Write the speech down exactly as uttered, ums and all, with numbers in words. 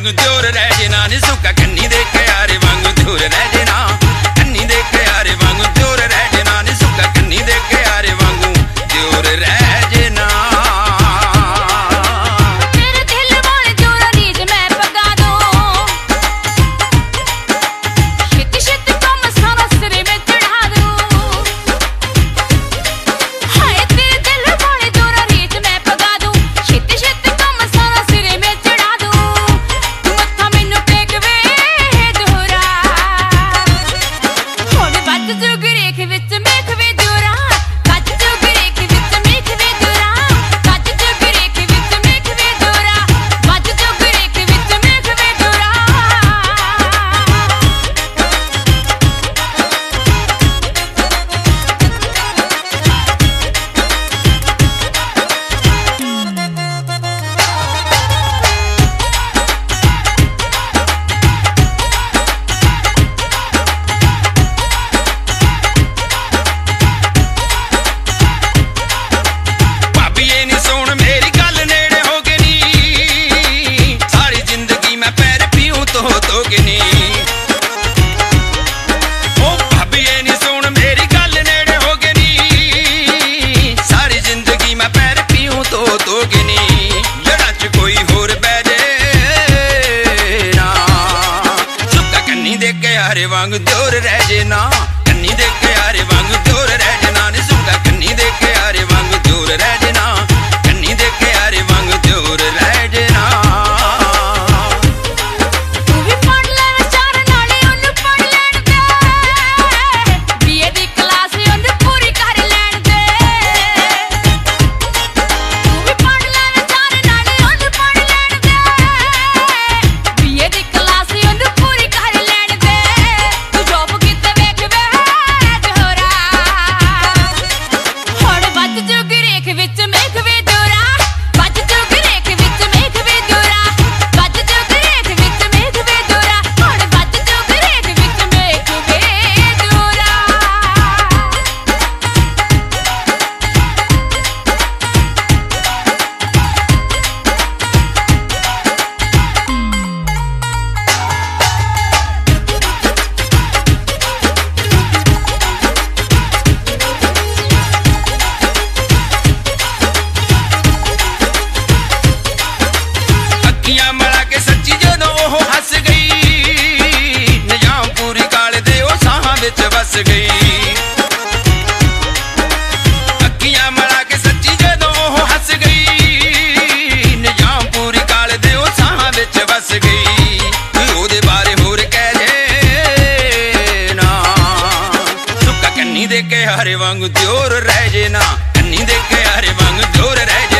वांगू जोर रह जेना नी सुक्का कन्नी दे के यारे वांगू जोर रह जेना कन्नी दे के यारे वांगू जोर रह जेना नी सुक्का कन्नी दे के यारे वांगू जोर रह जेना। तेरे दिल वाले जोरा रीज मैं पगा दूं छित छित कम सारा सिरे में चढ़ा दूं। हाय तेरे दिल वाले जोरा रीज मैं पगा दूं छित छित कम सारा सिरे में चढ़ा दूं। तू मत्था मैनू टेक वे जोरा हुण बच जुग रेख विच मेख वे जोरा बच जुग रेख विच मेख वे जोरा बच जुग रेख विच मेख वे जोरा बच जुग रेख विच मेख वे जोरा। भाभी ये नी सुन मेरी गल नेड़े हो गई नी सारी जिंदगी मैं पैर पीऊं तो तो के नी। ओ भाभी ये नी सुन मेरी गल नेड़े हो गई नी सारी जिंदगी मैं पैर पीऊं तो तो के नी। जड़ा च कोई होर बह जे ना सुक्का कन्नी दे के यारे वांगू जोर रह जे ना कन्नी दे के यारे वांगू जोर रह जे ना नी सुक्का कन्नी दे के यारे वांगू जोर रह जे ना कन्नी दे के यारे वांगू जोर रह जे ना। तू भी पढ़ ले विचार नाले ओनू पढ़ लैण दे बीए दी क्लास ओनू पूरी कर लैण दे। तू भी पढ़ ले विचार नाले ओनू पढ़ लैण दे बीए दी क्लास ओनू पूरी कर लैण दे। तू जॉब किते वेख वे जोरा हुण बच जुग रेख विच मेख वे जोरा बच जुग रेख विच मेख वे जोरा बच जुग रेख विच मेख वे जोरा हुण बच जुग रेख विच मेख वे जोरा। अखियां मड़ा के सच्ची जदों ओह हस गई निजाम पूरी काल दे ओ साहां विच वस गई। अखियां मड़ा के सच्ची जदों ओह हस गई निजाम पूरी काल दे ओ साहां विच वस गई। कोई ओदे बारे होर कह जे ना सुक्का कन्नी दे के यारे वांगू जोर रह जे ना कन्नी दे के यारे वांगू जोर रह जे